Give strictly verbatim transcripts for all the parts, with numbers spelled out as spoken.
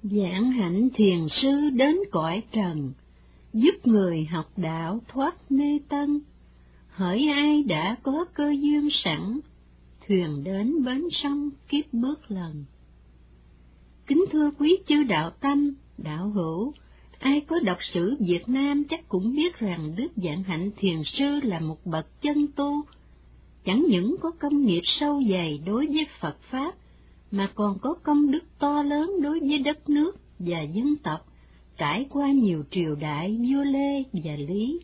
Vạn hạnh thiền sư đến cõi trần, giúp người học đạo thoát mê tân. Hỡi ai đã có cơ duyên sẵn, thuyền đến bến sông kiếp bước lần. Kính thưa quý chư đạo tâm, đạo hữu, ai có đọc sử Việt Nam chắc cũng biết rằng Đức Vạn Hạnh Thiền Sư là một bậc chân tu, chẳng những có công nghiệp sâu dày đối với Phật Pháp, mà còn có công đức to lớn đối với đất nước và dân tộc, trải qua nhiều triều đại vua Lê và Lý.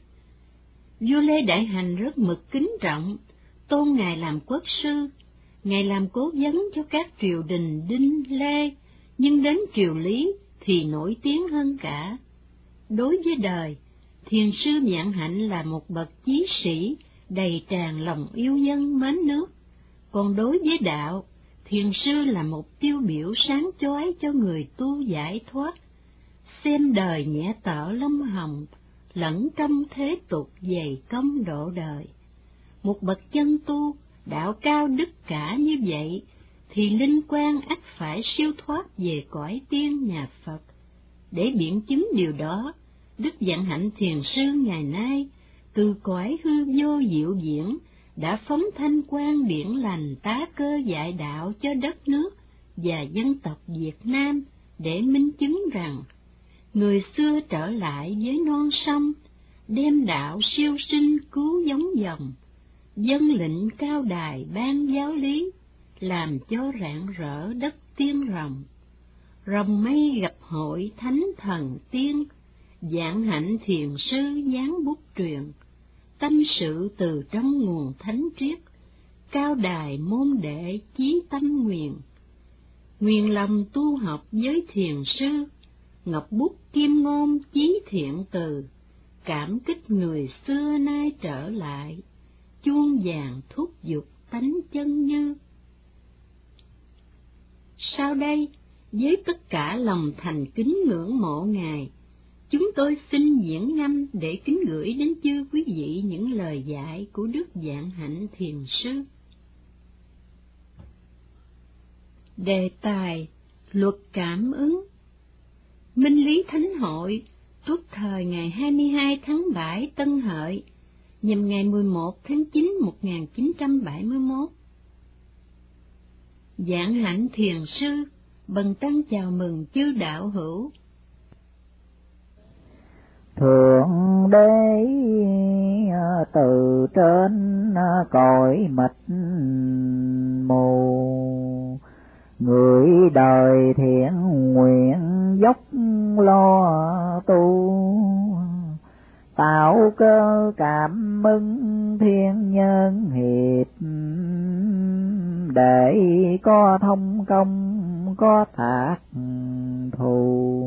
Vua Lê Đại Hành rất mực kính trọng, tôn Ngài làm quốc sư, Ngài làm cố vấn cho các triều đình Đinh, Lê, nhưng đến triều Lý thì nổi tiếng hơn cả. Đối với đời, Thiền sư Vạn Hạnh là một bậc chí sĩ, đầy tràn lòng yêu dân mến nước, còn đối với đạo, Thiền sư là một tiêu biểu sáng chói cho người tu giải thoát, xem đời nhẹ tở lông hồng, lẫn trong thế tục dày công độ đời. Một bậc chân tu, đạo cao đức cả như vậy, thì linh quan ắt phải siêu thoát về cõi tiên nhà Phật. Để biện chứng điều đó, Đức Vạn Hạnh Thiền sư ngày nay, từ cõi hư vô diệu diễn, đã phóng thanh quan điển lành tá cơ dạy đạo cho đất nước và dân tộc Việt Nam, để minh chứng rằng, người xưa trở lại với non sông, đem đạo siêu sinh cứu giống dòng, dân lệnh cao đài ban giáo lý, làm cho rạng rỡ đất tiên rồng. Rồng mây gặp hội thánh thần tiên, Vạn Hạnh Thiền sư giáng bút truyền, tâm sự từ trong nguồn thánh triết, cao đài môn đệ chí tâm nguyện. Nguyện lòng tu học với thiền sư, ngọc bút kim ngôn chí thiện từ, cảm kích người xưa nay trở lại, chuông vàng thúc giục tánh chân như. Sau đây, với tất cả lòng thành kính ngưỡng mộ Ngài, chúng tôi xin diễn ngâm để kính gửi đến chư quý vị những lời dạy của Đức Vạn Hạnh Thiền sư. Đề tài: Luật cảm ứng. Minh Lý Thánh Hội, tuất thời ngày hai mươi hai tháng bảy Tân Hợi, nhằm ngày mười một tháng chín năm một nghìn chín trăm bảy mươi mốt. Vạn Hạnh Thiền sư bần tăng chào mừng chư đạo hữu. Thượng đế từ trên cõi mịt mù, người đời thiện nguyện dốc lo tu, tạo cơ cảm ứng thiên nhân hiệp, để có thông công có thạc thù.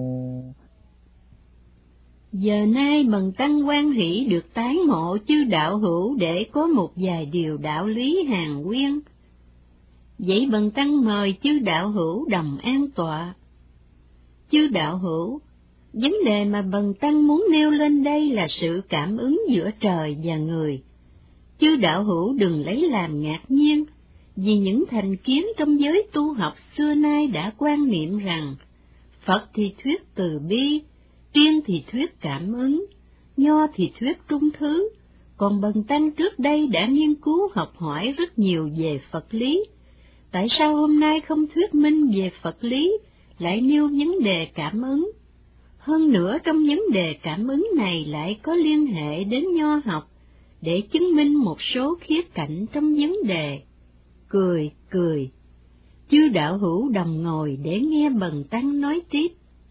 Giờ nay bần tăng hoan hỷ được tái ngộ chư đạo hữu để có một vài điều đạo lý hàn huyên. Vậy bần tăng mời chư đạo hữu đồng an tọa. Chư đạo hữu, vấn đề mà bần tăng muốn nêu lên đây là sự cảm ứng giữa trời và người. Chư đạo hữu đừng lấy làm ngạc nhiên, vì những thành kiến trong giới tu học xưa nay đã quan niệm rằng Phật thì thuyết từ bi, Tiên thì thuyết cảm ứng, Nho thì thuyết trung thứ, còn bần tăng trước đây đã nghiên cứu học hỏi rất nhiều về Phật lý. Tại sao hôm nay không thuyết minh về Phật lý, lại nêu vấn đề cảm ứng? Hơn nữa trong vấn đề cảm ứng này lại có liên hệ đến Nho học, để chứng minh một số khía cạnh trong vấn đề. Cười, cười. Chư đạo hữu đồng ngồi để nghe bần tăng nói tiếp.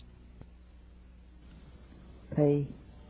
Thì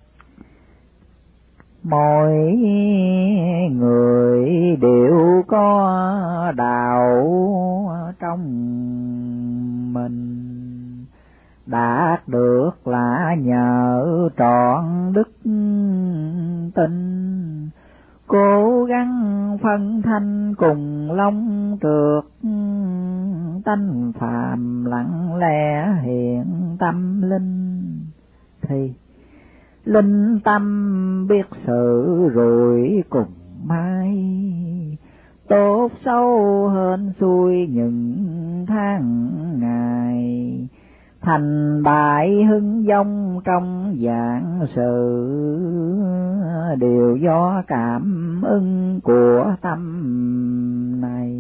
mỗi người đều có đạo trong mình, đạt được là nhờ trọn đức tin, cố gắng phân thanh cùng long trượt, tánh phàm lặng lẽ hiện tâm linh. Thì linh tâm biết sự rồi cùng mai, tốt xấu hên xui những tháng ngày, thành bại hưng vong trong vạn sự, đều do cảm ứng của tâm này.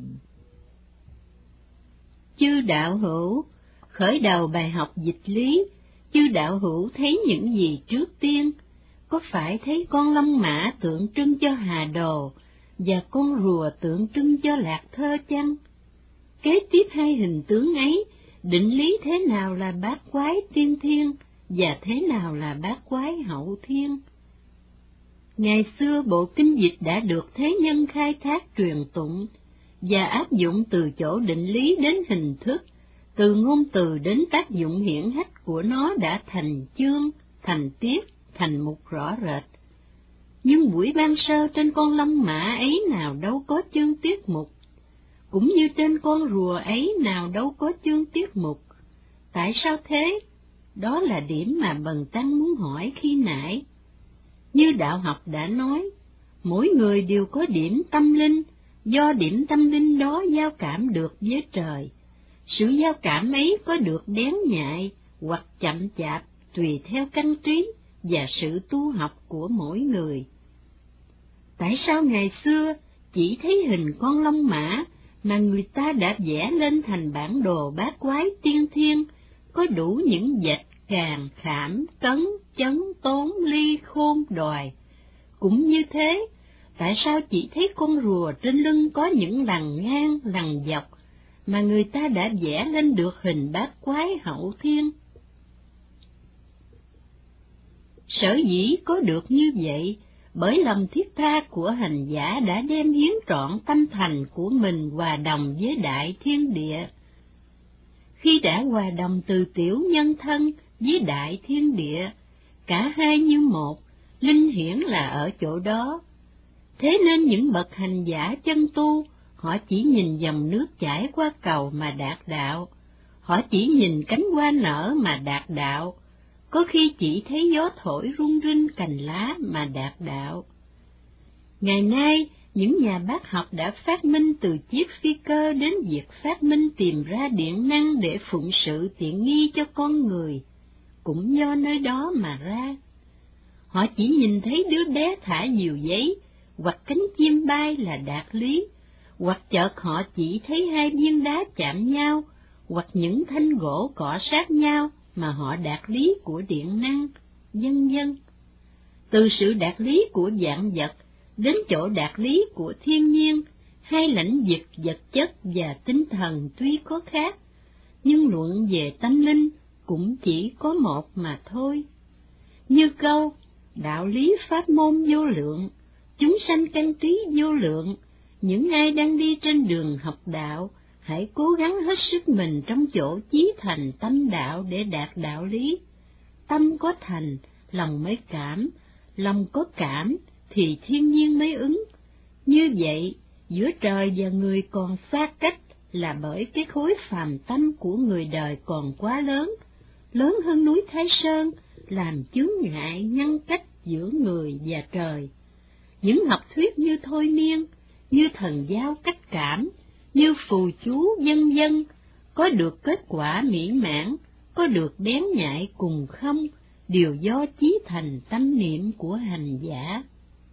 Chư đạo hữu, khởi đầu bài học dịch lý, chư đạo hữu thấy những gì trước tiên? Có phải thấy con long mã tượng trưng cho Hà Đồ, và con rùa tượng trưng cho Lạc Thơ chăng? Kế tiếp hai hình tướng ấy, định lý thế nào là bát quái tiên thiên, và thế nào là bát quái hậu thiên? Ngày xưa bộ kinh dịch đã được thế nhân khai thác truyền tụng, và áp dụng từ chỗ định lý đến hình thức, từ ngôn từ đến tác dụng hiển hách của nó đã thành chương, thành tiết, thành mục rõ rệt. Nhưng buổi ban sơ trên con long mã ấy nào đâu có chương tiết mục, cũng như trên con rùa ấy nào đâu có chương tiết mục. Tại sao thế? Đó là điểm mà Bần Tăng muốn hỏi khi nãy. Như đạo học đã nói, mỗi người đều có điểm tâm linh, do điểm tâm linh đó giao cảm được với trời. Sự giao cảm ấy có được bén nhạy hoặc chậm chạp tùy theo căn trí và sự tu học của mỗi người. Tại sao ngày xưa chỉ thấy hình con long mã mà người ta đã vẽ lên thành bản đồ bát quái tiên thiên, có đủ những vạch càng, khảm, cấn, chấn, tốn, ly, khôn, đòi? Cũng như thế, tại sao chỉ thấy con rùa trên lưng có những lằn ngang, lằn dọc, mà người ta đã vẽ lên được hình bát quái hậu thiên? Sở dĩ có được như vậy, bởi lòng thiết tha của hành giả đã đem hiến trọn tâm thành của mình hòa đồng với đại thiên địa. Khi đã hòa đồng từ tiểu nhân thân với đại thiên địa, cả hai như một, linh hiển là ở chỗ đó. Thế nên những bậc hành giả chân tu, họ chỉ nhìn dòng nước chảy qua cầu mà đạt đạo, họ chỉ nhìn cánh hoa nở mà đạt đạo, có khi chỉ thấy gió thổi rung rinh cành lá mà đạt đạo. Ngày nay, những nhà bác học đã phát minh từ chiếc phi cơ đến việc phát minh tìm ra điện năng để phụng sự tiện nghi cho con người, cũng do nơi đó mà ra. Họ chỉ nhìn thấy đứa bé thả diều giấy, hoặc cánh chim bay là đạt lý, hoặc chợt họ chỉ thấy hai viên đá chạm nhau, hoặc những thanh gỗ cọ sát nhau mà họ đạt lý của điện năng, vân vân. Từ sự đạt lý của vạn vật đến chỗ đạt lý của thiên nhiên, hai lãnh vực vật chất và tinh thần tuy có khác, nhưng luận về tâm linh cũng chỉ có một mà thôi. Như câu, đạo lý pháp môn vô lượng, chúng sanh căn trí vô lượng, những ai đang đi trên đường học đạo, hãy cố gắng hết sức mình trong chỗ chí thành tâm đạo để đạt đạo lý. Tâm có thành, lòng mới cảm, lòng có cảm thì thiên nhiên mới ứng. Như vậy, giữa trời và người còn xa cách là bởi cái khối phàm tâm của người đời còn quá lớn, lớn hơn núi Thái Sơn, làm chướng ngại ngăn cách giữa người và trời. Những học thuyết như thôi miên, như thần giao cách cảm, như phù chú vân vân, có được kết quả mỹ mãn, có được bén nhạy cùng không, đều do chí thành tâm niệm của hành giả.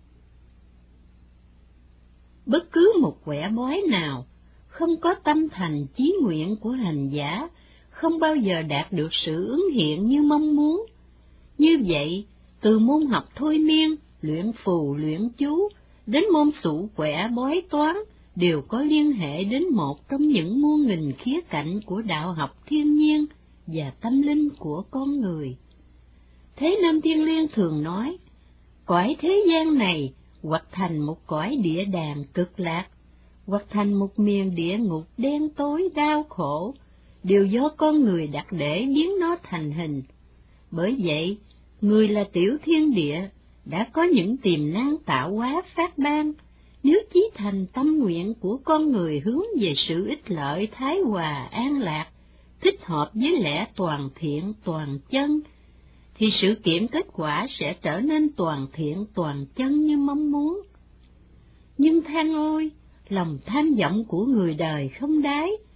Bất cứ một quẻ bói nào không có tâm thành chí nguyện của hành giả, không bao giờ đạt được sự ứng hiện như mong muốn. Như vậy, từ môn học thôi miên, luyện phù luyện chú, đến môn sụ quẻ bói toán, đều có liên hệ đến một trong những muôn nghìn khía cạnh của đạo học thiên nhiên và tâm linh của con người. Thế nên Thiên Liên thường nói, cõi thế gian này hoặc thành một cõi địa đàng cực lạc, hoặc thành một miền địa ngục đen tối đau khổ, đều do con người đặt để biến nó thành hình. Bởi vậy, người là tiểu thiên địa, đã có những tiềm năng tạo hóa phát ban, nếu chí thành tâm nguyện của con người hướng về sự ích lợi thái hòa an lạc, thích hợp với lẽ toàn thiện toàn chân, thì sự kiện kết quả sẽ trở nên toàn thiện toàn chân như mong muốn. Nhưng than ôi, lòng tham vọng của người đời không đáy,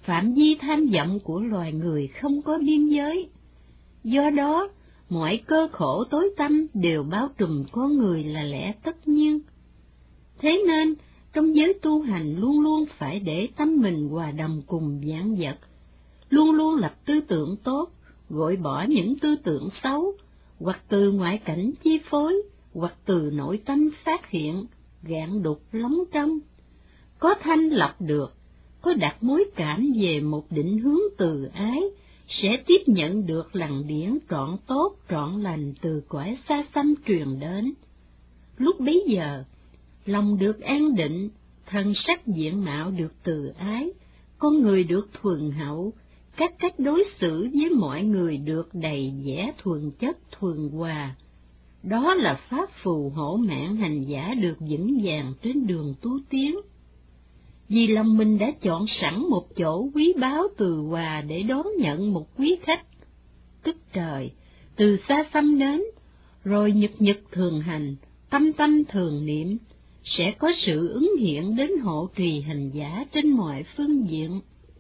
phạm vi tham vọng của loài người không có biên giới. Do đó, mọi cơ khổ tối tăm đều bao trùm con người là lẽ tất nhiên. Thế nên, trong giới tu hành luôn luôn phải để tâm mình hòa đồng cùng vạn vật, luôn luôn lập tư tưởng tốt, gội bỏ những tư tưởng xấu, hoặc từ ngoại cảnh chi phối, hoặc từ nội tâm phát hiện, gạn đục lóng trong. Có thanh lọc được, có đặt mối cảm về một định hướng từ ái, sẽ tiếp nhận được lằn điển trọn tốt trọn lành từ cõi xa xăm truyền đến. Lúc bấy giờ, lòng được an định, thân sắc diện mạo được từ ái, con người được thuần hậu, các cách đối xử với mọi người được đầy vẻ thuần chất thuần hòa. Đó là pháp phù hộ mạng hành giả được vững vàng trên đường tu tiến. Vì lòng mình đã chọn sẵn một chỗ quý báu từ hòa để đón nhận một quý khách, tức trời, từ xa xăm đến, rồi nhật nhật thường hành, tâm tâm thường niệm, sẽ có sự ứng hiện đến hộ trì hành giả trên mọi phương diện.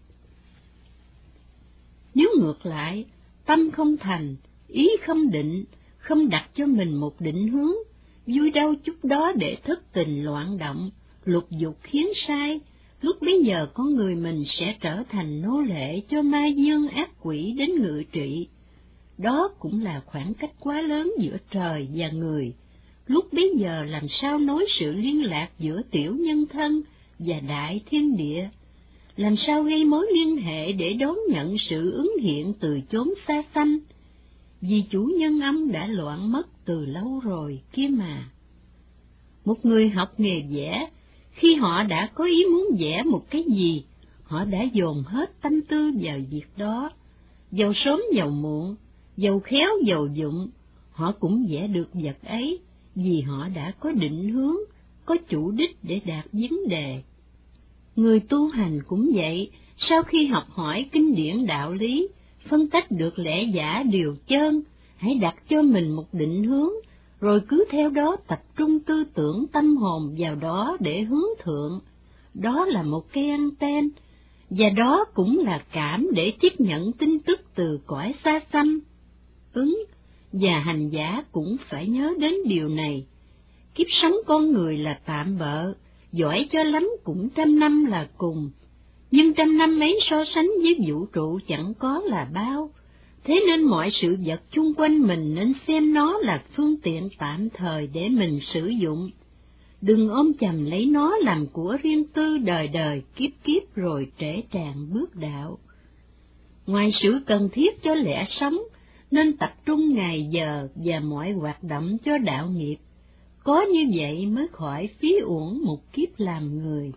Nếu ngược lại, tâm không thành, ý không định, không đặt cho mình một định hướng, vui đâu chút đó để thất tình loạn động, lục dục khiến sai, lúc bấy giờ con người mình sẽ trở thành nô lệ cho ma dương ác quỷ đến ngự trị. Đó cũng là khoảng cách quá lớn giữa trời và người. Lúc bấy giờ làm sao nối sự liên lạc giữa tiểu nhân thân và đại thiên địa? Làm sao gây mối liên hệ để đón nhận sự ứng hiện từ chốn xa xăm? Vì chủ nhân âm đã loạn mất từ lâu rồi kia mà. Một người học nghề vẽ, khi họ đã có ý muốn vẽ một cái gì, họ đã dồn hết tâm tư vào việc đó. Dầu sớm dầu muộn, dầu khéo dầu dụng, họ cũng vẽ được vật ấy, vì họ đã có định hướng, có chủ đích để đạt vấn đề. Người tu hành cũng vậy, sau khi học hỏi kinh điển đạo lý, phân tách được lẽ giả điều chơn, hãy đặt cho mình một định hướng, rồi cứ theo đó tập trung tư tưởng tâm hồn vào đó để hướng thượng. Đó là một cây anten, và đó cũng là cảm để tiếp nhận tin tức từ cõi xa xăm. Ứng và hành giả cũng phải nhớ đến điều này. Kiếp sống con người là tạm bợ, giỏi cho lắm cũng trăm năm là cùng, nhưng trăm năm ấy so sánh với vũ trụ chẳng có là bao. Thế nên mọi sự vật chung quanh mình nên xem nó là phương tiện tạm thời để mình sử dụng. Đừng ôm chầm lấy nó làm của riêng tư đời đời kiếp kiếp rồi trễ tràn bước đạo. Ngoài sự cần thiết cho lẽ sống, nên tập trung ngày giờ và mọi hoạt động cho đạo nghiệp. Có như vậy mới khỏi phí uổng một kiếp làm người.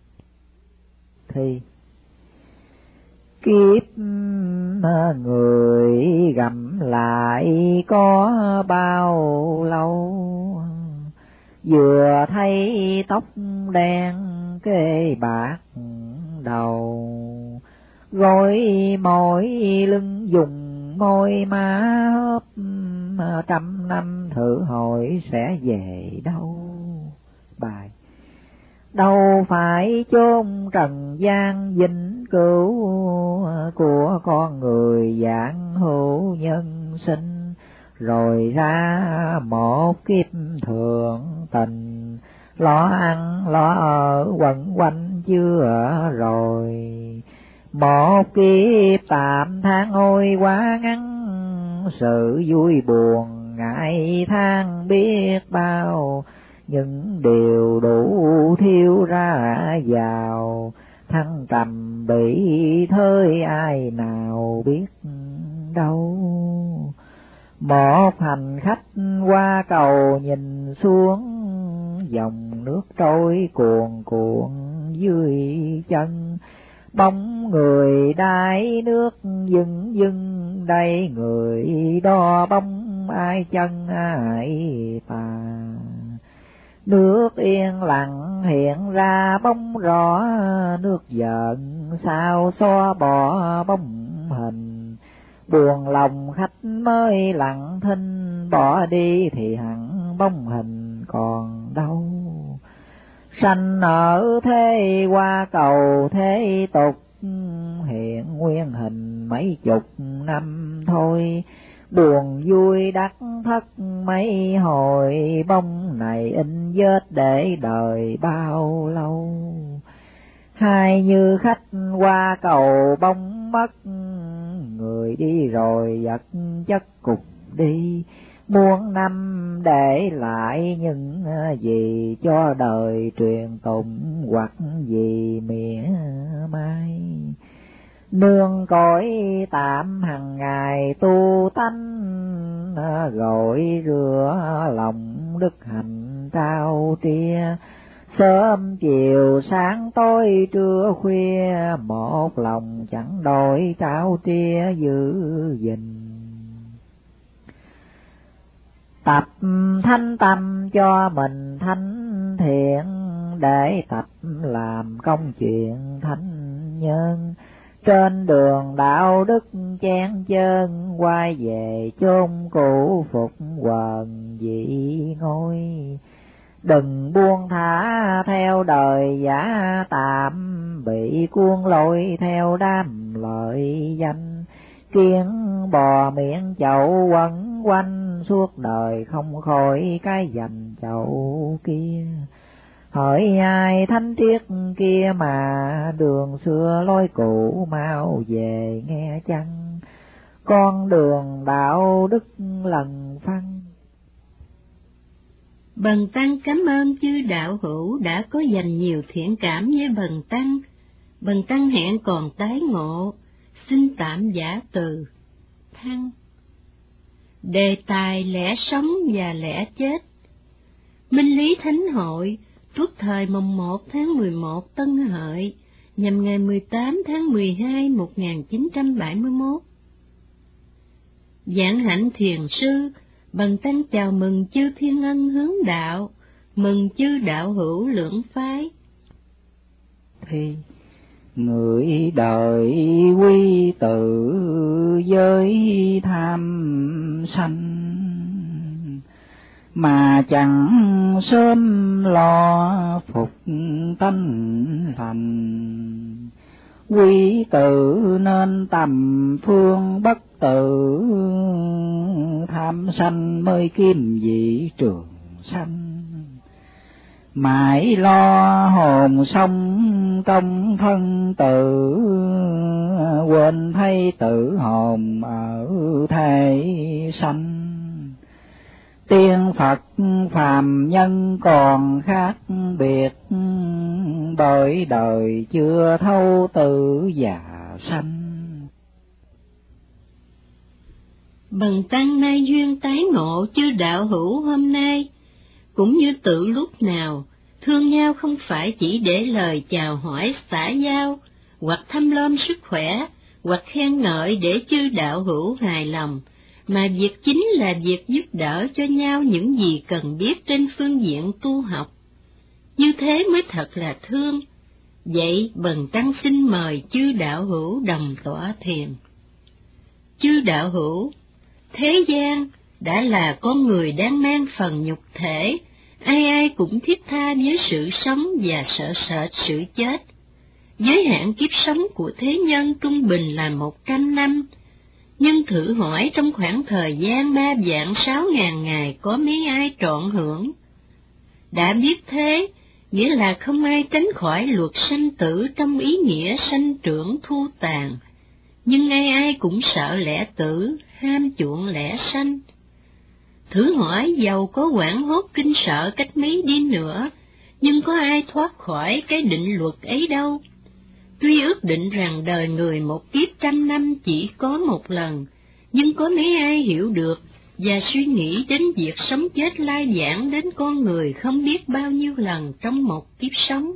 Thì kiếp người gặm lại có bao lâu, vừa thấy tóc đen kê bạc đầu, gối mỏi lưng dùng môi má hớp, trăm năm thử hỏi sẽ về đâu. Bài đâu phải chốn trần gian vĩnh cửu của con người dạng hữu nhân sinh, rồi ra một kiếp thường tình, lo ăn lo ở quẩn quanh chưa rồi. Một kiếp tạm tháng ôi quá ngắn, sự vui buồn ngày tháng biết bao, những điều đủ thiếu ra vào, thăng trầm bị thơi ai nào biết đâu. Một hành khách qua cầu nhìn xuống, dòng nước trôi cuồn cuộn dưới chân, bóng người đáy nước dừng dừng đây, người đo bóng ai chân ai tà. Nước yên lặng hiện ra bóng rõ, nước giận sao xóa bỏ bóng hình. Buồn lòng khách mới lặng thinh, bỏ đi thì hẳn bóng hình còn đâu. Sanh ở thế qua cầu thế tục, hiện nguyên hình mấy chục năm thôi, buồn vui đắc thất mấy hồi, bông này in vết để đời bao lâu. Hai như khách qua cầu bông mất, người đi rồi vật chất cục đi, muôn năm để lại những gì cho đời truyền tụng, hoặc gì mỉa mai. Nương cõi tạm hằng ngày tu tánh, gọi rửa lòng đức hạnh trao tria, sớm chiều sáng tối trưa khuya, một lòng chẳng đổi trao tria giữ gìn. Tập thanh tâm cho mình thánh thiện, để tập làm công chuyện thánh nhân. Trên đường đạo đức chen chân, quay về chốn cũ phục quần vị ngôi. Đừng buông thả theo đời giả tạm, bị cuốn lôi theo đam lợi danh. Kiến bò miệng chậu quẩn quanh, suốt đời không khỏi cái giành chậu kia. Hỏi ai thánh triết kia mà, đường xưa lối cũ mau về nghe chăng. Con đường đạo đức lần phăng. Bần tăng cảm ơn chư đạo hữu đã có dành nhiều thiện cảm với bần tăng. Bần tăng hẹn còn tái ngộ, xin tạm giả từ. Thăng. Đề tài lẽ sống và lẽ chết. Minh Lý Thánh Hội tuất thời mồng một tháng mười một Tân Hợi, nhằm ngày mười tám tháng mười hai một nghìn chín trăm bảy mươi mốt. Vạn hạnh thiền sư, bần tăng chào mừng chư thiên ân hướng đạo, mừng chư đạo hữu lưỡng phái. Thì người đời quy tự với tham sanh, mà chẳng sớm lo phục tánh lành. Quý tự nên tầm phương bất tử, tham sanh mới kim vị trường sanh. Mãi lo hồn sống trong thân tử, quên thấy tử hồn ở thế sanh. Tiên Phật phàm nhân còn khác biệt, bởi đời chưa thấu tử già sanh. Bần tăng nay duyên tái ngộ chư đạo hữu hôm nay, cũng như tự lúc nào, thương nhau không phải chỉ để lời chào hỏi xã giao, hoặc thăm lom sức khỏe, hoặc khen ngợi để chư đạo hữu hài lòng, mà việc chính là việc giúp đỡ cho nhau những gì cần biết trên phương diện tu học. Như thế mới thật là thương. Vậy bần tăng xin mời chư đạo hữu đồng tọa thiền. Chư đạo hữu, thế gian đã là con người đang mang phần nhục thể, ai ai cũng thiết tha với sự sống và sợ sệt sự chết. Giới hạn kiếp sống của thế nhân trung bình là một trăm năm, nhưng thử hỏi trong khoảng thời gian ba vạn sáu ngàn ngày có mấy ai trọn hưởng. Đã biết thế, nghĩa là không ai tránh khỏi luật sanh tử trong ý nghĩa sanh trưởng thu tàn, nhưng ai ai cũng sợ lẽ tử, ham chuộng lẽ sanh. Thử hỏi dầu có hoảng hốt kinh sợ cách mấy đi nữa, nhưng có ai thoát khỏi cái định luật ấy đâu. Tuy ước định rằng đời người một kiếp trăm năm chỉ có một lần, nhưng có mấy ai hiểu được và suy nghĩ đến việc sống chết lai vãng đến con người không biết bao nhiêu lần trong một kiếp sống.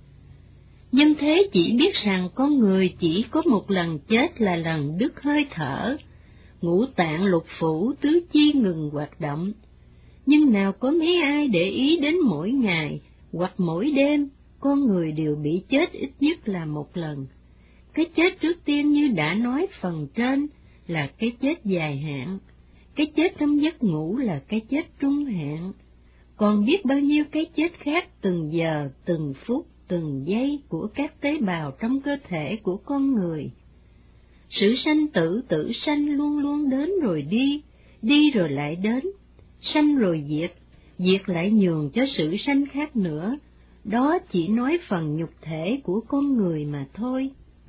Nhân thế chỉ biết rằng con người chỉ có một lần chết là lần đứt hơi thở, ngũ tạng lục phủ tứ chi ngừng hoạt động. Nhưng nào có mấy ai để ý đến mỗi ngày hoặc mỗi đêm, con người đều bị chết ít nhất là một lần. Cái chết trước tiên như đã nói phần trên là cái chết dài hạn, cái chết trong giấc ngủ là cái chết trung hạn, còn biết bao nhiêu cái chết khác từng giờ, từng phút, từng giây của các tế bào trong cơ thể của con người. Sự sanh tử tử sanh luôn luôn đến rồi đi, đi rồi lại đến, sanh rồi diệt, diệt lại nhường cho sự sanh khác nữa, đó chỉ nói phần nhục thể của con người mà thôi.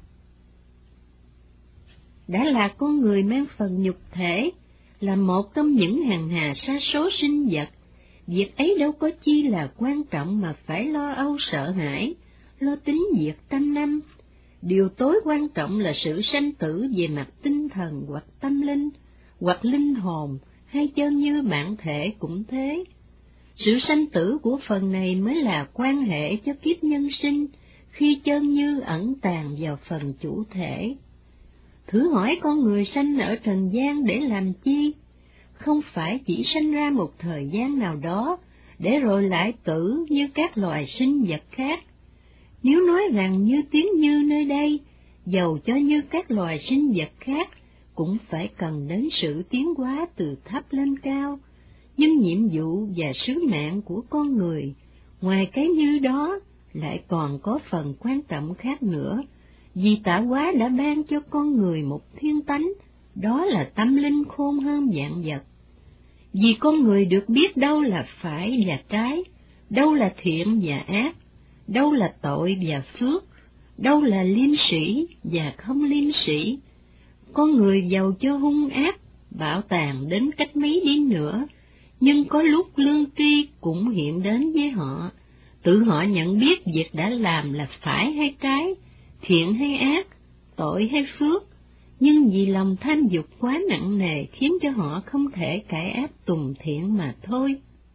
Đã là con người mang phần nhục thể, là một trong những hàng hà sa số sinh vật, việc ấy đâu có chi là quan trọng mà phải lo âu sợ hãi, lo tính diệt trăm năm. Điều tối quan trọng là sự sanh tử về mặt tinh thần hoặc tâm linh, hoặc linh hồn, hay chân như bản thể cũng thế. Sự sanh tử của phần này mới là quan hệ cho kiếp nhân sinh, khi chân như ẩn tàng vào phần chủ thể. Thử hỏi con người sanh ở trần gian để làm chi? Không phải chỉ sanh ra một thời gian nào đó, để rồi lại tử như các loài sinh vật khác. Nếu nói rằng như tiếng như nơi đây, dầu cho như các loài sinh vật khác, cũng phải cần đến sự tiến hóa từ thấp lên cao. Nhưng nhiệm vụ và sứ mạng của con người, ngoài cái như đó, lại còn có phần quan trọng khác nữa, vì tạo hóa đã ban cho con người một thiên tánh, đó là tâm linh khôn hơn vạn vật. Vì con người được biết đâu là phải và trái, đâu là thiện và ác, đâu là tội và phước, đâu là liêm sĩ và không liêm sĩ. Con người giàu cho hung ác, bạo tàn đến cách mấy đi nữa, nhưng có lúc lương tri cũng hiện đến với họ, tự họ nhận biết việc đã làm là phải hay trái, thiện hay ác, tội hay phước, nhưng vì lòng tham dục quá nặng nề khiến cho họ không thể cải ác tùng thiện mà thôi.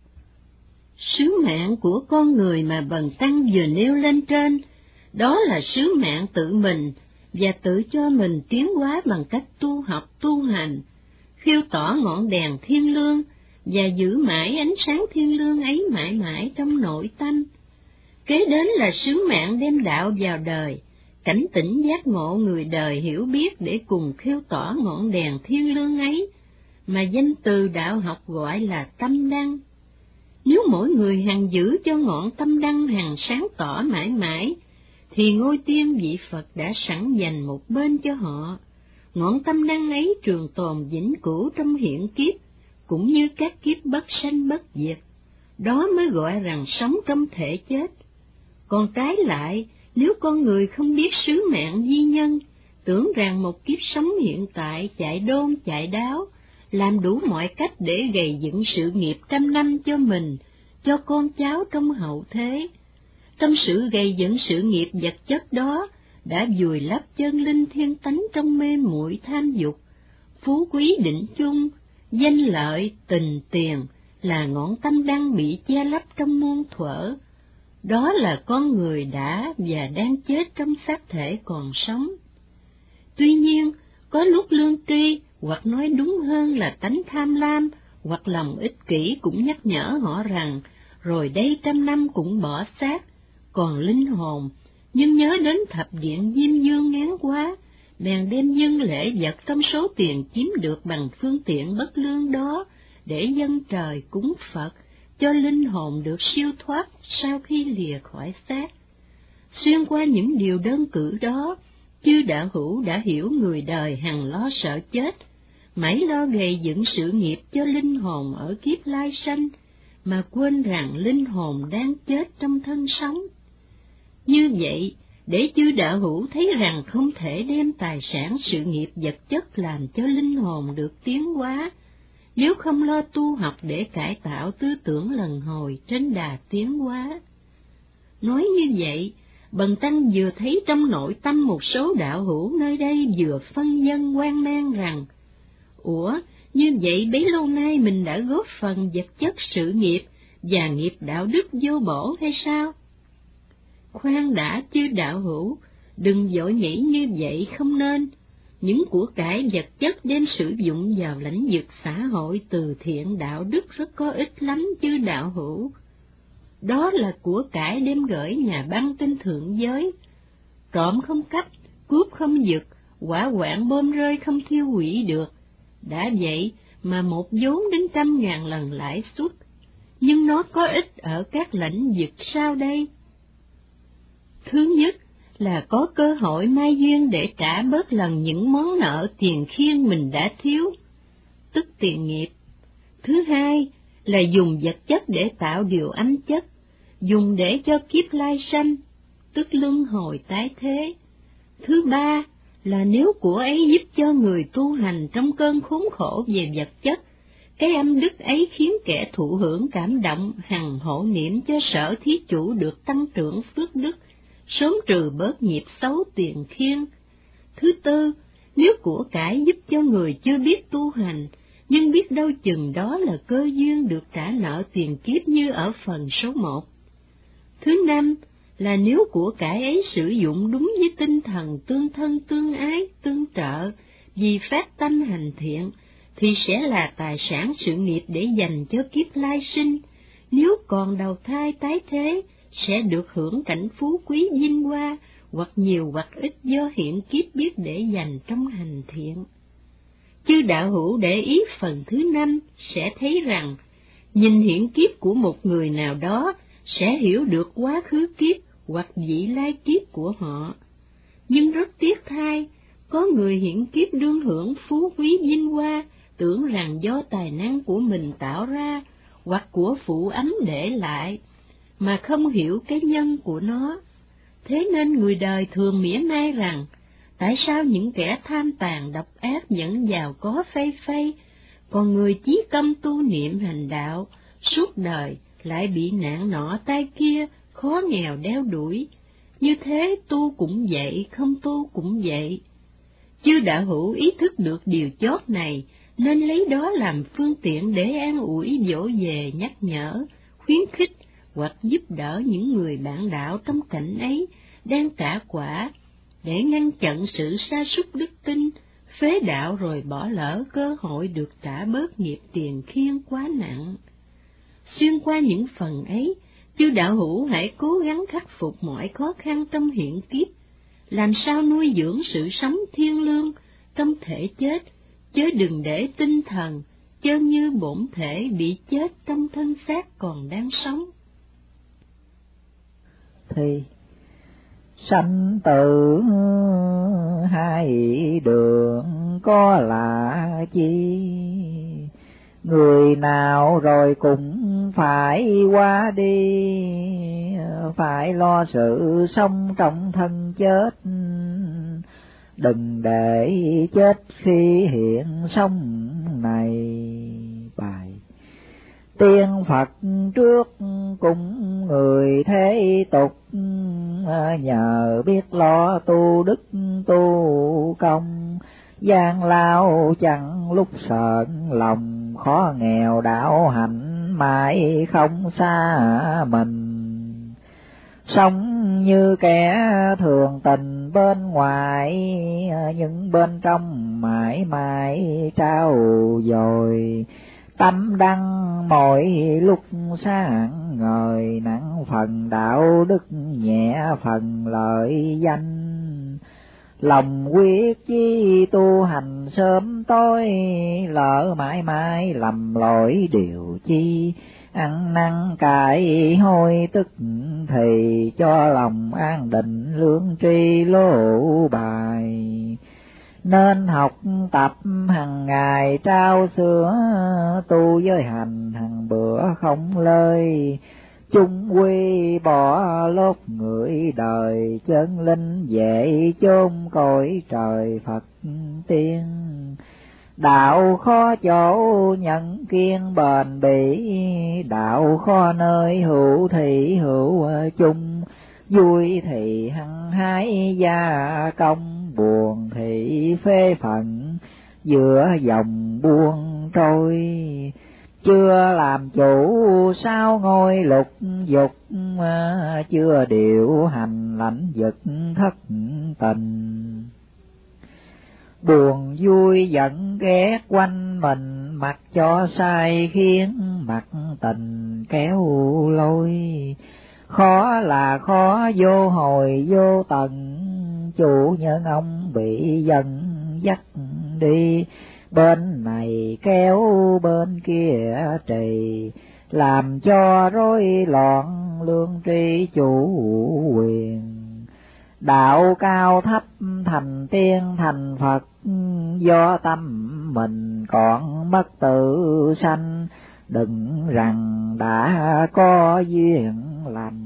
Sứ mạng của con người mà Bần Tăng vừa nêu lên trên, đó là sứ mạng tự mình và tự cho mình tiến hóa bằng cách tu học tu hành, khiêu tỏ ngọn đèn thiên lương và giữ mãi ánh sáng thiên lương ấy mãi mãi trong nội tâm. Kế đến là sứ mạng đem đạo vào đời, cảnh tỉnh giác ngộ người đời hiểu biết để cùng khiêu tỏ ngọn đèn thiên lương ấy, mà danh từ đạo học gọi là tâm đăng. Nếu mỗi người hằng giữ cho ngọn tâm đăng hằng sáng tỏ mãi mãi, thì ngôi tiên vị Phật đã sẵn dành một bên cho họ. Ngọn tâm đăng ấy trường tồn vĩnh cửu trong hiện kiếp, cũng như các kiếp bất sanh bất diệt. Đó mới gọi rằng sống trong thể chết. Còn trái lại, nếu con người không biết sứ mạng di nhân, tưởng rằng một kiếp sống hiện tại chạy đôn chạy đáo, làm đủ mọi cách để gầy dựng sự nghiệp trăm năm cho mình, cho con cháu trong hậu thế. Trong sự gầy dựng sự nghiệp vật chất đó, đã vùi lấp chân linh thiên tánh trong mê muội tham dục, phú quý định chung, danh lợi, tình tiền, là ngọn tâm đăng bị che lấp trong muôn thuở. Đó là con người đã và đang chết trong xác thể còn sống. Tuy nhiên, có lúc lương tri, hoặc nói đúng hơn là tánh tham lam, hoặc lòng ích kỷ cũng nhắc nhở họ rằng, rồi đây trăm năm cũng bỏ xác, còn linh hồn, nhưng nhớ đến thập điện Diêm Dương ngán quá, bèn đem dâng lễ vật trong số tiền chiếm được bằng phương tiện bất lương đó, để dâng trời cúng Phật, cho linh hồn được siêu thoát sau khi lìa khỏi xác. Xuyên qua những điều đơn cử đó, chư đạo hữu đã hiểu người đời hằng lo sợ chết, mãi lo gầy dựng sự nghiệp cho linh hồn ở kiếp lai sanh, mà quên rằng linh hồn đang chết trong thân sống. Như vậy, để chư đạo hữu thấy rằng không thể đem tài sản sự nghiệp vật chất làm cho linh hồn được tiến hóa, nếu không lo tu học để cải tạo tư tưởng lần hồi trên đà tiến hóa. Nói như vậy, Bần Tăng vừa thấy trong nội tâm một số đạo hữu nơi đây vừa phân vân hoang mang rằng, ủa, như vậy bấy lâu nay mình đã góp phần vật chất sự nghiệp và nghiệp đạo đức vô bổ hay sao? Khoan đã chư đạo hữu, đừng vội nghĩ như vậy không nên. Những của cải vật chất đem sử dụng vào lĩnh vực xã hội từ thiện đạo đức rất có ích lắm chư đạo hữu. Đó là của cải đem gửi nhà băng trên thượng giới. Trộm không cắp, cướp không giật, hỏa hoạn bom rơi không thiêu hủy được. Đã vậy mà một vốn đến trăm ngàn lần lãi suất, nhưng nó có ích ở các lĩnh vực sau đây. Thứ nhất là có cơ hội mai duyên để trả bớt lần những món nợ tiền khiên mình đã thiếu, tức tiền nghiệp. Thứ hai là dùng vật chất để tạo điều âm chất, dùng để cho kiếp lai sanh, tức luân hồi tái thế. Thứ ba là nếu của ấy giúp cho người tu hành trong cơn khốn khổ về vật chất, cái âm đức ấy khiến kẻ thụ hưởng cảm động hằng hộ niệm cho sở thí chủ được tăng trưởng phước đức, sớm trừ bớt nghiệp xấu tiền khiên. Thứ tư, nếu của cải giúp cho người chưa biết tu hành, nhưng biết đâu chừng đó là cơ duyên được trả nợ tiền kiếp như ở phần số một. Thứ năm là nếu của cải ấy sử dụng đúng với tinh thần tương thân tương ái, tương trợ, vì phát tâm hành thiện, thì sẽ là tài sản sự nghiệp để dành cho kiếp lai sinh, nếu còn đầu thai tái thế, sẽ được hưởng cảnh phú quý vinh hoa, hoặc nhiều hoặc ít do hiện kiếp biết để dành trong hành thiện. Chư đạo hữu để ý phần thứ năm sẽ thấy rằng, nhìn hiện kiếp của một người nào đó sẽ hiểu được quá khứ kiếp hoặc vị lai kiếp của họ. Nhưng rất tiếc thay, có người hiện kiếp đương hưởng phú quý vinh hoa, tưởng rằng do tài năng của mình tạo ra, hoặc của phụ ấm để lại, mà không hiểu cái nhân của nó. Thế nên người đời thường mỉa mai rằng, tại sao những kẻ tham tàn độc ác vẫn giàu có phây phây, còn người chí tâm tu niệm hành đạo, suốt đời lại bị nạn nọ tai kia, khó nghèo đeo đuổi. Như thế tu cũng vậy, không tu cũng vậy. Chư đạo hữu ý thức được điều chót này, nên lấy đó làm phương tiện để an ủi dỗ về, nhắc nhở, khuyến khích hoặc giúp đỡ những người bạn đạo trong cảnh ấy đang trả quả, để ngăn chặn sự sa sút đức tin, phế đạo rồi bỏ lỡ cơ hội được trả bớt nghiệp tiền khiên quá nặng. Xuyên qua những phần ấy, chư đạo hữu hãy cố gắng khắc phục mọi khó khăn trong hiện kiếp, làm sao nuôi dưỡng sự sống thiêng liêng trong thể chết, chớ đừng để tinh thần chơn như bổn thể bị chết trong thân xác còn đang sống. Thì sanh tử hai đường có là chi, người nào rồi cũng phải qua đi, phải lo sự sống trong thân chết, đừng để chết khi hiện sống này. Bài tiên Phật trước cũng người thế tục, nhờ biết lo tu đức tu công, gian lao chẳng lúc sợ lòng, khó nghèo đạo hạnh mãi không xa mình. Sống như kẻ thường tình bên ngoài, nhưng bên trong mãi mãi trao dồi, tâm đăng mỗi lúc sáng ngời, nặng phần đạo đức nhẹ phần lợi danh. Lòng quyết chí tu hành sớm tối, lỡ mãi mãi lầm lỗi điều chi, ăn năn cải hối tức thì cho lòng an định lương tri lỗ bài. Nên học tập hằng ngày trao sữa, tu giới hành hằng bữa không lơi, chung quy bỏ lốt người đời, chân linh dễ chôn cõi trời Phật tiên. Đạo khó chỗ nhận kiên bền bỉ, đạo khó nơi hữu thị hữu chung, vui thì hăng hái gia công, buồn thì phê phận giữa dòng buông trôi. Chưa làm chủ sao ngôi lục dục, chưa điều hành lãnh vực thất tình. Buồn vui giận ghét quanh mình, mặc cho sai khiến mặc tình kéo lôi. Khó là khó vô hồi vô tận, chủ nhân ông bị dần dắt đi, bên này kéo bên kia trì, làm cho rối loạn lương tri chủ quyền. đạo cao thấp thành tiên thành Phật, do tâm mình còn mất tự sanh, đừng rằng đã có duyên lành.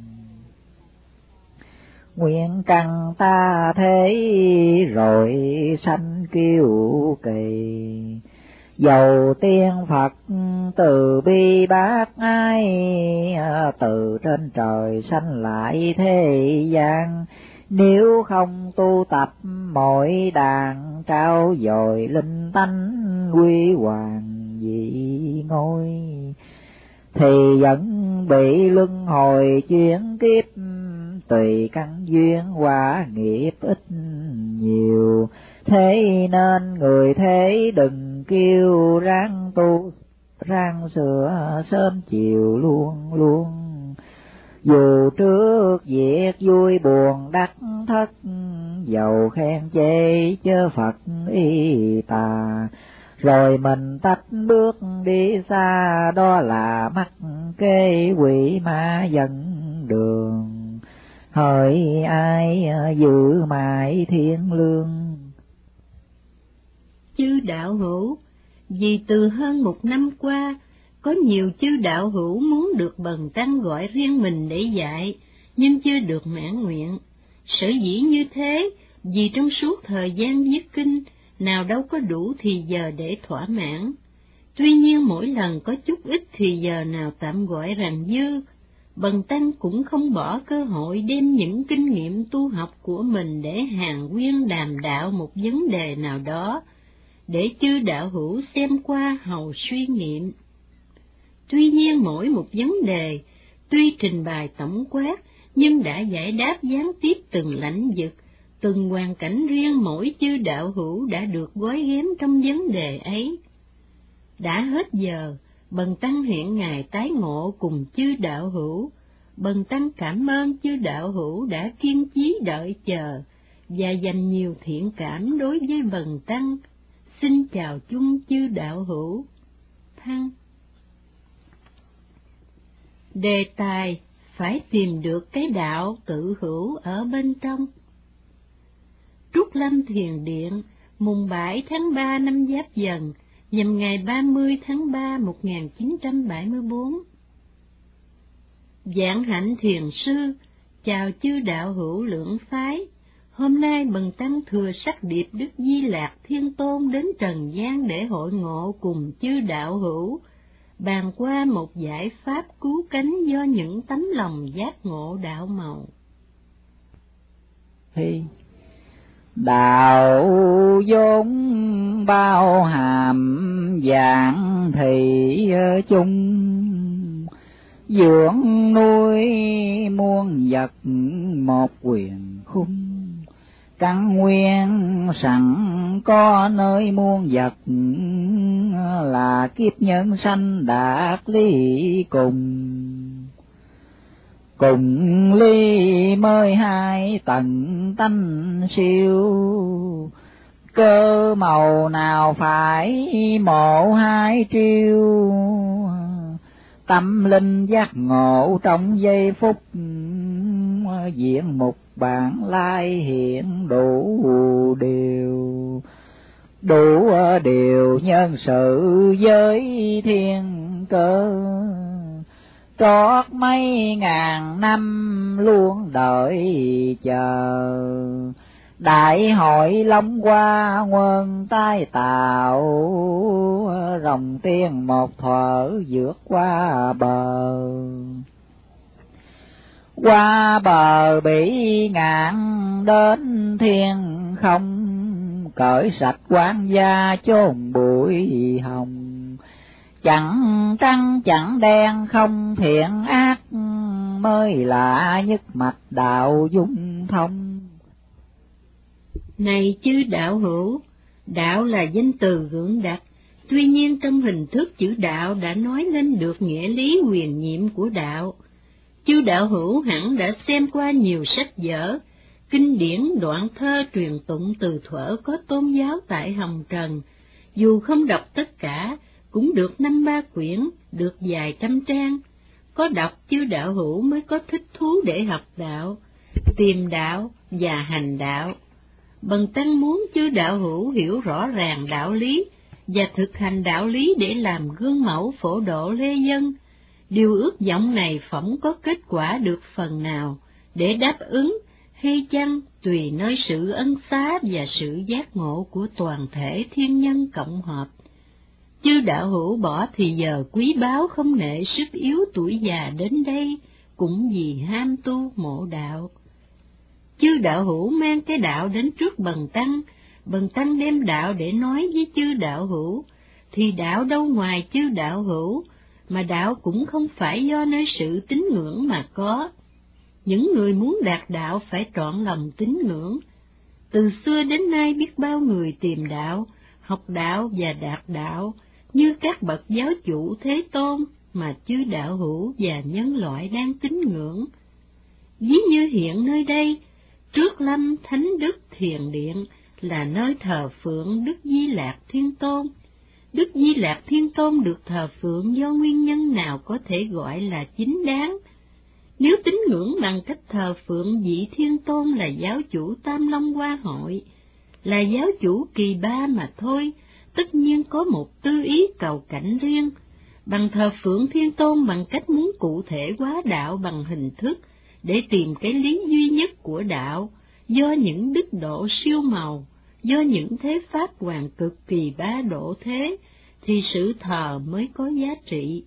Nguyện căn ta thế rồi sanh kiêu kỳ, dầu tiên Phật từ bi bác ái, từ trên trời sanh lại thế gian. Nếu không tu tập mỗi đàn, trao dồi linh tánh quy hoàng vị ngôi, thì vẫn bị luân hồi chuyển kiếp, tùy căn duyên quả nghiệp ít nhiều. Thế nên người thế đừng kêu ráng tu, ráng sửa sớm chiều luôn luôn. Dù trước việc vui buồn đắc thất, dầu khen chê chớ Phật y tà. Rồi mình tách bước đi xa, đó là mắc kê quỷ ma dẫn đường. Hỡi ai giữ mãi thiên lương. Chư đạo hữu, vì từ hơn một năm qua, có nhiều chư đạo hữu muốn được bần tăng gọi riêng mình để dạy, nhưng chưa được mãn nguyện. Sở dĩ như thế, vì trong suốt thời gian viết kinh, nào đâu có đủ thì giờ để thỏa mãn. Tuy nhiên mỗi lần có chút ít thì giờ nào tạm gọi rằng dư, bần tăng cũng không bỏ cơ hội đem những kinh nghiệm tu học của mình để hàng huyên đàm đạo một vấn đề nào đó, để chư đạo hữu xem qua hầu suy nghiệm. Tuy nhiên mỗi một vấn đề, tuy trình bày tổng quát, nhưng đã giải đáp gián tiếp từng lãnh vực, từng hoàn cảnh riêng mỗi chư đạo hữu đã được gói ghém trong vấn đề ấy. Đã hết giờ, bần tăng hẹn ngày tái ngộ cùng chư đạo hữu. Bần tăng cảm ơn chư đạo hữu đã kiên chí đợi chờ và dành nhiều thiện cảm đối với bần tăng. Xin chào chung chư đạo hữu. Thăng. Đề tài: phải tìm được cái đạo tự hữu ở bên trong. Trúc Lâm Thiền Điện, mùng bảy tháng ba năm Giáp Dần, nhằm ngày ba mươi tháng ba một nghìn chín trăm bảy mươi bốn. Vạn Hạnh Thiền Sư, chào chư đạo hữu lưỡng phái. Hôm nay bần tăng thừa sắc điệp Đức Di Lạc Thiên Tôn đến trần gian để hội ngộ cùng chư đạo hữu, bàn qua một giải pháp cứu cánh do những tấm lòng giác ngộ đạo màu. Thì đạo vốn bao hàm dạng thị chung, dưỡng nuôi muôn vật một quyền khung. Căn nguyên sẵn có nơi muôn vật, là kiếp nhân sanh đạt lý cùng. Cùng ly mới hai tận tánh siêu, cơ màu nào phải mộ hai triêu. Tâm linh giác ngộ trong giây phút, diện mục bản lai hiện đủ điều. Đủ điều nhân sự với thiên cơ, trót mấy ngàn năm luôn đợi chờ. Đại hội Long Hoa nguồn tai tạo, rồng tiên một thuở vượt qua bờ. Qua bờ bị ngạn đến thiên không, cởi sạch quan gia chôn bụi hồng. Chẳng trắng chẳng đen không thiện ác, mới là nhất mạch đạo dung thông. Này chư đạo hữu, đạo là danh từ gượng đặt, tuy nhiên trong hình thức chữ đạo đã nói lên được nghĩa lý huyền nhiệm của đạo. Chư đạo hữu hẳn đã xem qua nhiều sách vở, kinh điển, đoạn thơ truyền tụng từ thuở có tôn giáo tại Hồng Trần. Dù không đọc tất cả, cũng được năm ba quyển, được vài trăm trang. Có đọc chư đạo hữu mới có thích thú để học đạo. Tìm đạo và hành đạo. Bần tăng muốn chư đạo hữu hiểu rõ ràng đạo lý và thực hành đạo lý để làm gương mẫu phổ độ lê dân. Điều ước vọng này phỏng có kết quả được phần nào để đáp ứng, hay chăng tùy nơi sự ân xá và sự giác ngộ của toàn thể thiên nhân cộng hợp. Chư đạo hữu bỏ thì giờ quý báu không nể sức yếu tuổi già đến đây, cũng vì ham tu mộ đạo. Chư đạo hữu mang cái đạo đến trước bần tăng, bần tăng đem đạo để nói với chư đạo hữu, thì đạo đâu ngoài chư đạo hữu, mà đạo cũng không phải do nơi sự tín ngưỡng mà có. Những người muốn đạt đạo phải trọn lòng tín ngưỡng. Từ xưa đến nay biết bao người tìm đạo, học đạo và đạt đạo, như các bậc giáo chủ Thế Tôn mà chư đạo hữu và nhân loại đang tín ngưỡng. Ví như hiện nơi đây, trước lâm Thánh Đức Thiền Điện là nơi thờ phượng Đức Di Lạc Thiên Tôn. Đức Di Lạc Thiên Tôn được thờ phượng do nguyên nhân nào có thể gọi là chính đáng? Nếu tín ngưỡng bằng cách thờ phượng vị Thiên Tôn là giáo chủ Tam Long Hoa Hội, là giáo chủ Kỳ Ba mà thôi, tất nhiên có một tư ý cầu cảnh riêng. Bằng thờ phượng Thiên Tôn bằng cách muốn cụ thể hóa đạo bằng hình thức, để tìm cái lý duy nhất của đạo, do những đức độ siêu màu, do những thế pháp hoàn cực kỳ ba độ thế, thì sự thờ mới có giá trị.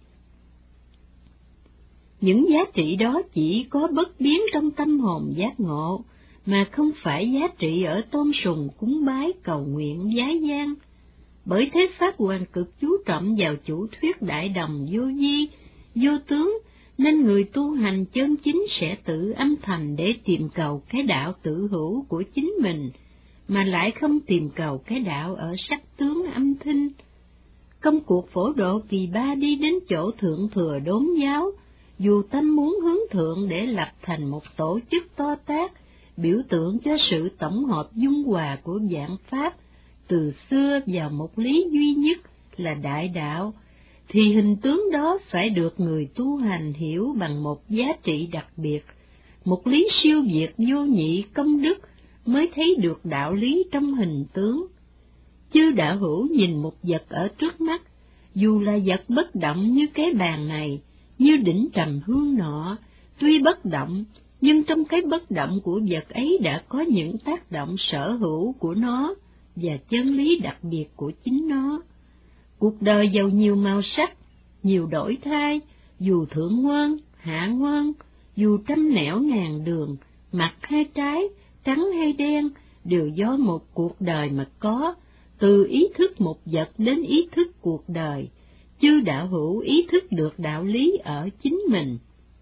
Những giá trị đó chỉ có bất biến trong tâm hồn giác ngộ, mà không phải giá trị ở tôn sùng cúng bái cầu nguyện giá gian. Bởi thế pháp hoàn cực chú trọng vào chủ thuyết đại đồng vô vi, vô tướng, nên người tu hành chân chính sẽ tự âm thầm để tìm cầu cái đạo tự hữu của chính mình, mà lại không tìm cầu cái đạo ở sắc tướng âm thanh. Công cuộc phổ độ Kỳ Ba đi đến chỗ thượng thừa đốn giáo, dù tâm muốn hướng thượng để lập thành một tổ chức to tát, biểu tượng cho sự tổng hợp dung hòa của vạn pháp, từ xưa vào một lý duy nhất là đại đạo, thì hình tướng đó phải được người tu hành hiểu bằng một giá trị đặc biệt, một lý siêu việt vô nhị công đức, mới thấy được đạo lý trong hình tướng. Chư đạo hữu nhìn một vật ở trước mắt, dù là vật bất động như cái bàn này, như đỉnh trầm hương nọ, tuy bất động, nhưng trong cái bất động của vật ấy đã có những tác động sở hữu của nó và chân lý đặc biệt của chính nó. Cuộc đời giàu nhiều màu sắc, nhiều đổi thay, dù thượng ngoan, hạ ngoan, dù trăm nẻo ngàn đường, mặt hay trái, trắng hay đen, đều do một cuộc đời mà có, từ ý thức một vật đến ý thức cuộc đời. Chư đạo hữu ý thức được đạo lý ở chính mình.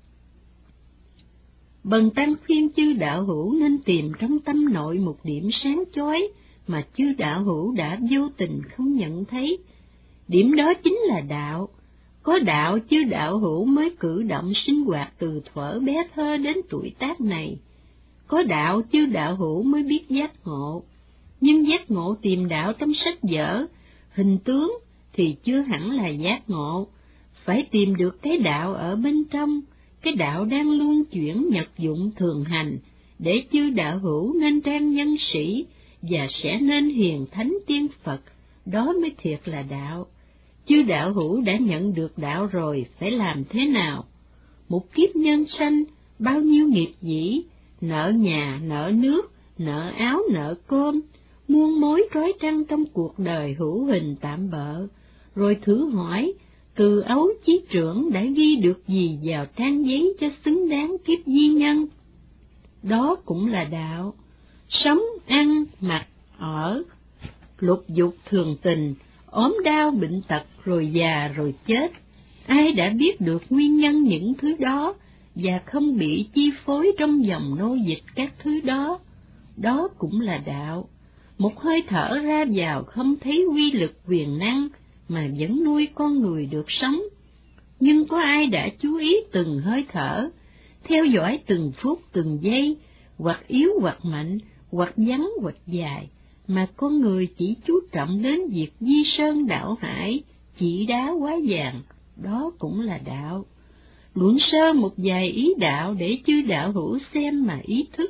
Bần tăng khuyên chư đạo hữu nên tìm trong tâm nội một điểm sáng chói mà chư đạo hữu đã vô tình không nhận thấy. Điểm đó chính là đạo. Có đạo chư đạo hữu mới cử động sinh hoạt từ thuở bé thơ đến tuổi tác này. Có đạo chư đạo hữu mới biết giác ngộ. Nhưng giác ngộ tìm đạo trong sách vở, hình tướng thì chưa hẳn là giác ngộ. Phải tìm được cái đạo ở bên trong, cái đạo đang luôn chuyển nhật dụng thường hành, để chư đạo hữu nên trang nhân sĩ và sẽ nên hiền thánh tiên Phật, đó mới thiệt là đạo. Chư đạo hữu đã nhận được đạo rồi, phải làm thế nào? Một kiếp nhân sanh, bao nhiêu nghiệp dĩ, nợ nhà, nợ nước, nợ áo, nợ cơm, muôn mối trói trăng trong cuộc đời hữu hình tạm bợ. Rồi thử hỏi, từ ấu chí trưởng đã ghi được gì vào trang giấy cho xứng đáng kiếp di nhân? Đó cũng là đạo. Sống, ăn, mặc, ở, lục dục thường tình, ốm đau bệnh tật rồi già rồi chết. Ai đã biết được nguyên nhân những thứ đó và không bị chi phối trong dòng nô dịch các thứ đó? Đó cũng là đạo. Một hơi thở ra vào không thấy uy lực quyền năng mà vẫn nuôi con người được sống. Nhưng có ai đã chú ý từng hơi thở, theo dõi từng phút từng giây, hoặc yếu hoặc mạnh, hoặc ngắn hoặc dài, mà con người chỉ chú trọng đến việc di sơn đảo hải, chỉ đá hóa vàng? Đó cũng là đạo. Luận sơ một vài ý đạo để chư đạo hữu xem mà ý thức,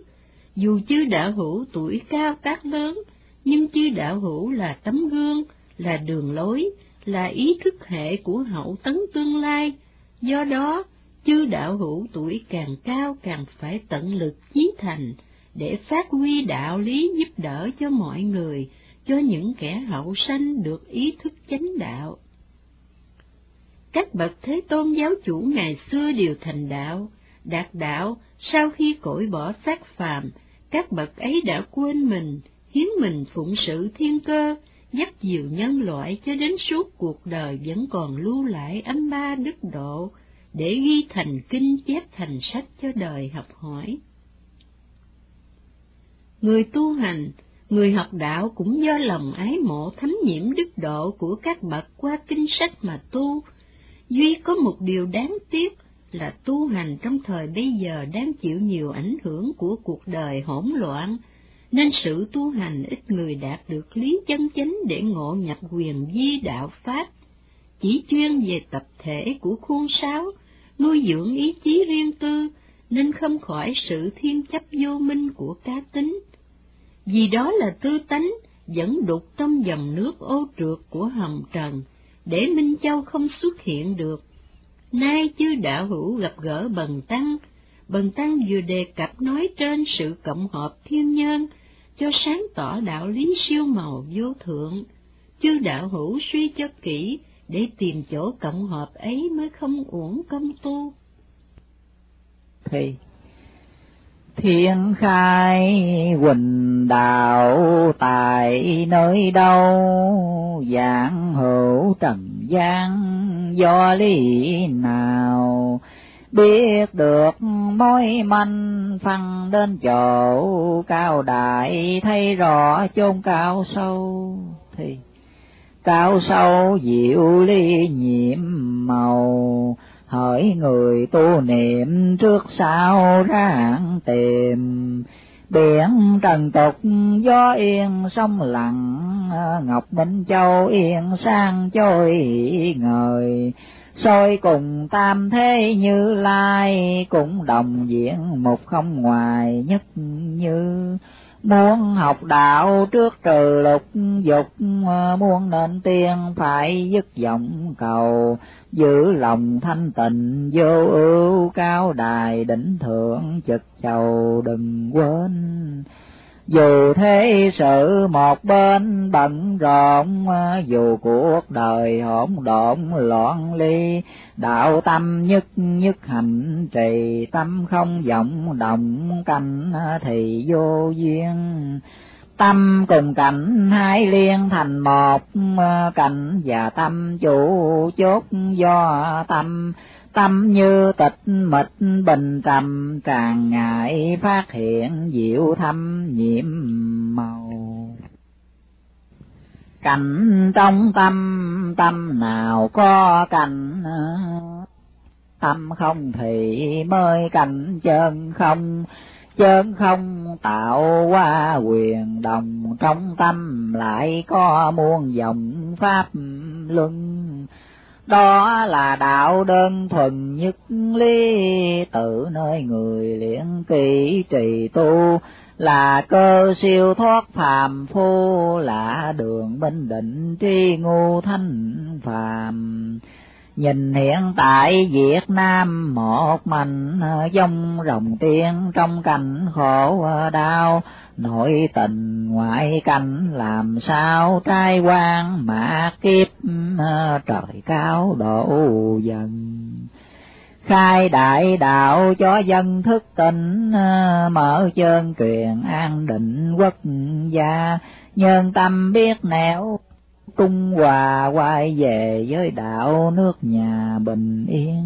Dù chư đạo hữu tuổi cao tác lớn, nhưng chư đạo hữu là tấm gương, là đường lối, là ý thức hệ của hậu tấn tương lai. Do đó, chư đạo hữu tuổi càng cao càng phải tận lực chí thành, để phát huy đạo lý giúp đỡ cho mọi người, cho những kẻ hậu sanh được ý thức chánh đạo. Các bậc Thế Tôn giáo chủ ngày xưa đều thành đạo, đạt đạo. Sau khi cõi bỏ xác phàm, các bậc ấy đã quên mình, hiến mình phụng sự thiên cơ, dắt dìu nhân loại cho đến suốt cuộc đời vẫn còn lưu lại âm ba đức độ, để ghi thành kinh chép thành sách cho đời học hỏi. Người tu hành, người học đạo cũng do lòng ái mộ thấm nhiễm đức độ của các bậc qua kinh sách mà tu. Duy có một điều đáng tiếc là tu hành trong thời bây giờ đang chịu nhiều ảnh hưởng của cuộc đời hỗn loạn, nên sự tu hành ít người đạt được lý chân chánh để ngộ nhập quyền vi đạo pháp, chỉ chuyên về tập thể của khuôn sáo, nuôi dưỡng ý chí riêng tư, nên không khỏi sự thiên chấp vô minh của cá tính. Vì đó là tư tánh vẫn đục trong dòng nước ô trượt của hồng trần, để Minh Châu không xuất hiện được. Nay chư đạo hữu gặp gỡ Bần Tăng, Bần Tăng vừa đề cập nói trên sự cộng hợp thiên nhân, cho sáng tỏ đạo lý siêu màu vô thượng. Chư đạo hữu suy cho kỹ, để tìm chỗ cộng hợp ấy mới không uổng công tu. Thì thiên khai huỳnh đạo tại nơi đâu, giảng hữu trần gian do lý nào, biết được mối manh phân đến chỗ cao đại, thấy rõ chốn cao sâu. Thì cao sâu diệu ly nhiệm màu, hỡi người tu niệm trước sau ráng tìm. Biển trần tục gió yên sông lặng, ngọc Minh Châu yên sang trôi ngời. Soi cùng tam thế Như Lai, cũng đồng diễn một không ngoài nhất như. Muốn học đạo trước trừ lục dục, muốn nên tiên phải dứt vọng cầu. Giữ lòng thanh tịnh vô ưu, cao đài đỉnh thượng trực chầu đừng quên. Dù thế sự một bên bận rộn, dù cuộc đời hỗn độn loạn ly, đạo tâm nhất nhất hành trì, tâm không vọng động cảnh thì vô duyên. Tâm cùng cảnh hai liên thành một, cảnh và tâm chủ chốt do tâm. Tâm như tịch mịch bình trầm, càng ngại phát hiện diệu thâm nhiễm màu. Cảnh trong tâm, tâm nào có cảnh, tâm không thì mới cảnh chân không. Chân không tạo qua quyền đồng, trong tâm lại có muôn dòng pháp luân. Đó là đạo đơn thuần nhất lý, tự nơi người luyện kỹ trì tu. Là cơ siêu thoát phàm phu, là đường minh định tri ngu thanh phàm. Nhìn hiện tại Việt Nam một mình, dông rồng tiên trong cảnh khổ đau. Nội tình ngoại cảnh làm sao, trai quan mã kiếp trời cao độ dần. Khai đại đạo cho dân thức tỉnh, mở chân truyền an định quốc gia. Nhân tâm biết nẻo Trung Hòa quay về với đạo nước nhà bình yên.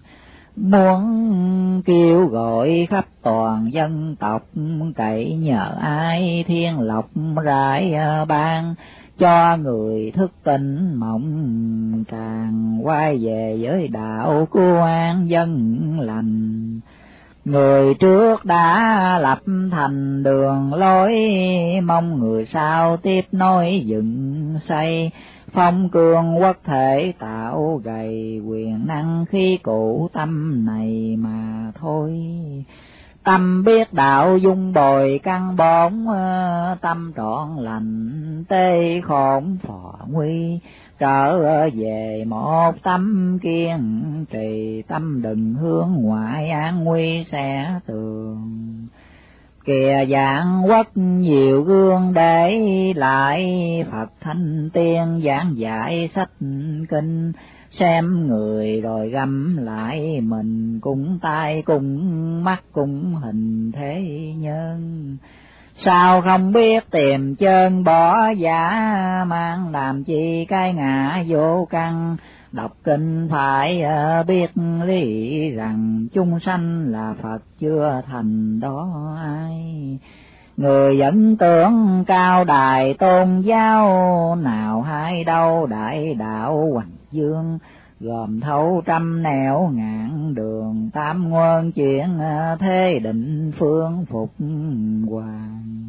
Muốn kêu gọi khắp toàn dân tộc, cậy nhờ ai thiên lộc rải ban. Cho người thức tỉnh mộng tràn, quay về với đạo của an dân lành. Người trước đã lập thành đường lối, mong người sau tiếp nối dựng xây. Phong cường quốc thể tạo gầy, quyền năng khi cụ tâm này mà thôi. Tâm biết đạo dung bồi căn bổn, tâm trọn lành tê khổn phò nguy. Trở về một tâm kiên trì, tâm đừng hướng ngoại an nguy sẽ tường. Kìa dạng quốc nhiều gương để lại, Phật thanh tiên giảng dạy sách kinh. Xem người rồi găm lại mình, cũng tai cũng mắt cũng hình thế nhân. Sao không biết tìm chân bỏ giả, mang làm chi cái ngã vô căn. Đọc kinh phải biết lý rằng, chúng sanh là Phật chưa thành đó ai. Người vẫn tưởng cao đài tôn giáo, nào hay đâu đại đạo hoành dương. Gồm thấu trăm nẻo ngàn đường, tam nguồn chuyện thế định phương phục hoàng.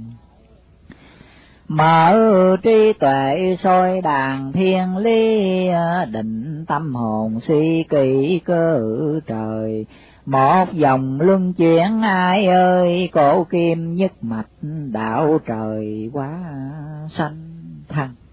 Mở trí tuệ soi đàn thiên lý, định tâm hồn suy kỳ cơ trời. Một dòng luân chuyển ai ơi, cổ kim nhất mạch đạo trời quá sanh thăng.